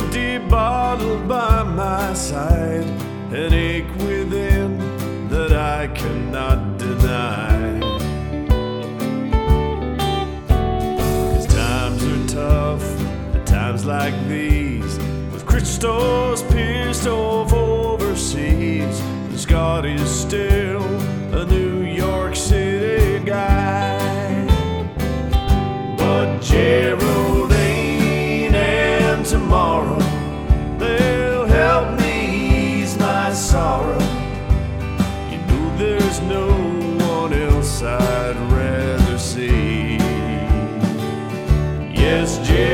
empty bottle by my side, an ache within that I cannot deny. 'Cause times are tough, at times like these, with crystals pierced off overseas. And Scott is still a New York City guy. But Geraldine and tomorrow, they'll help me ease my sorrow. You know there's no one else I'd rather see. Yes, Geraldine